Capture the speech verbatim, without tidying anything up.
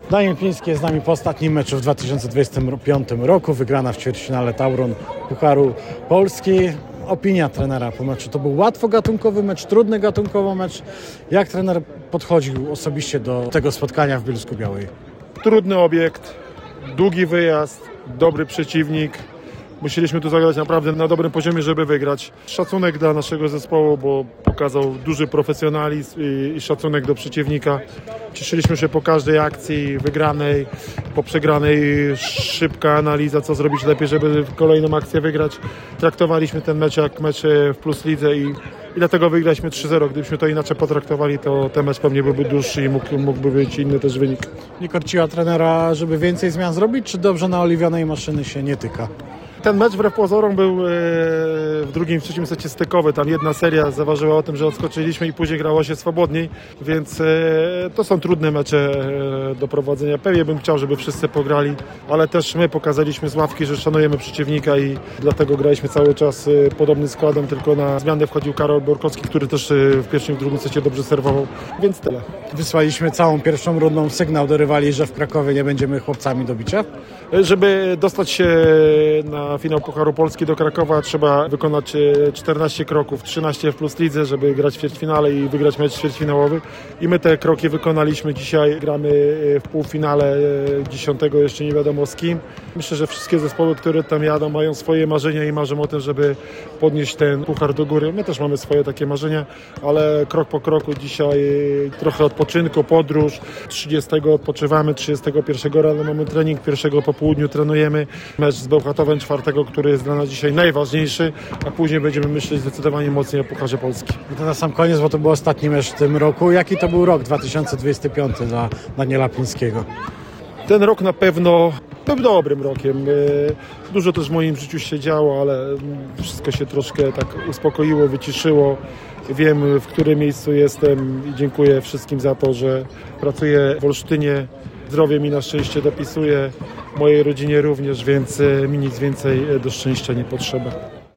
Daniel Pliński jest z nami po ostatnim meczu w dwa tysiące dwudziestym piątym roku. Wygrana w ćwierćfinale Tauron Pucharu Polski. Opinia trenera po meczu. To był łatwogatunkowy mecz, trudny gatunkowo mecz. Jak trener podchodził osobiście do tego spotkania w Bielsku-Białej? Trudny obiekt, długi wyjazd, dobry przeciwnik. Musieliśmy tu zagrać naprawdę na dobrym poziomie, żeby wygrać. Szacunek dla naszego zespołu, bo pokazał duży profesjonalizm i, i szacunek do przeciwnika. Cieszyliśmy się po każdej akcji wygranej, po przegranej szybka analiza, co zrobić lepiej, żeby kolejną akcję wygrać. Traktowaliśmy ten mecz jak mecz w Plus Lidze i, i dlatego wygraliśmy trzy zero. Gdybyśmy to inaczej potraktowali, to ten mecz pewnie byłby dłuższy i mógł, mógłby być inny też wynik. Nie korciła trenera, żeby więcej zmian zrobić, czy dobrze naoliwionej maszyny się nie tyka? Ten mecz wbrew pozorom był w drugim, w trzecim secie stykowy. Tam jedna seria zaważyła o tym, że odskoczyliśmy i później grało się swobodniej, więc to są trudne mecze do prowadzenia. Pewnie bym chciał, żeby wszyscy pograli, ale też my pokazaliśmy z ławki, że szanujemy przeciwnika i dlatego graliśmy cały czas podobnym składem, tylko na zmianę wchodził Karol Borkowski, który też w pierwszym i w drugim secie dobrze serwował, więc tyle. Wysłaliśmy całą pierwszą rundą sygnał do rywali, że w Krakowie nie będziemy chłopcami do bicia? Żeby dostać się na finał Pucharu Polski do Krakowa, trzeba wykonać czternaście kroków, trzynaście w Plus Lidze, żeby grać w ćwierćfinale i wygrać mecz ćwierćfinałowy. I my te kroki wykonaliśmy dzisiaj. Gramy w półfinale dziesiątego, jeszcze nie wiadomo z kim. Myślę, że wszystkie zespoły, które tam jadą, mają swoje marzenia i marzą o tym, żeby podnieść ten puchar do góry. My też mamy swoje takie marzenia, ale krok po kroku dzisiaj trochę odpoczynku, podróż. trzydziestego odpoczywamy, trzydziestego pierwszego rano mamy trening, pierwszego po południu trenujemy. Mecz z Bełchatowem czwartego, który jest dla nas dzisiaj najważniejszy, a później będziemy myśleć zdecydowanie mocniej o Pucharze Polski. I to na sam koniec, bo to był ostatni mecz w tym roku. Jaki to był rok dwa tysiące dwudziesty piąty dla Daniela Plińskiego? Ten rok na pewno był dobrym rokiem. Dużo też w moim życiu się działo, ale wszystko się troszkę tak uspokoiło, wyciszyło. Wiem, w którym miejscu jestem i dziękuję wszystkim za to, że pracuję w Olsztynie. Zdrowie mi na szczęście dopisuje, mojej rodzinie również, więc mi nic więcej do szczęścia nie potrzeba.